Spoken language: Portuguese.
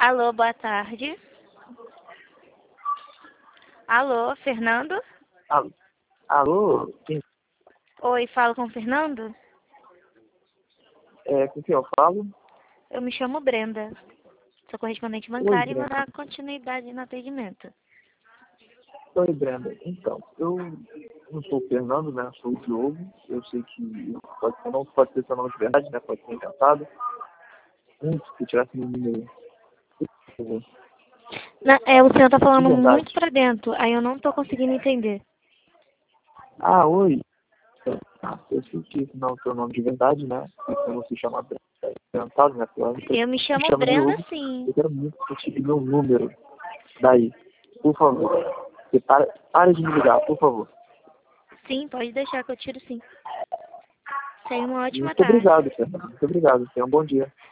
Alô, boa tarde. Alô, Fernando? Alô? Alô? Oi, falo com o Fernando? Com quem eu falo? Eu me chamo Brenda. Sou correspondente Oi, bancária e vou Brenda. dar continuidade no atendimento. Oi, Brenda. Então, eu não sou o Fernando, né? Eu sou o Diogo. Eu sei que não pode ser seu nome de verdade, né? Pode ser inventado. Se eu tirasse meu número. Por favor. O senhor tá De falando verdade. muito pra dentro, aí eu não tô conseguindo entender. Ah, oi. Eu sei que esse não é o seu nome de verdade, né? Eu não se chama Brenda. É inventado, né? Eu me Me chamo chamo Brenda, Diogo. sim. Eu quero muito que você tire meu número daí. Por favor. Você para de me ligar, por favor. Sim, pode deixar que eu tiro sim. Tenha uma ótima Muito tarde. obrigado, Fernando. Muito obrigado. Tenha um bom dia.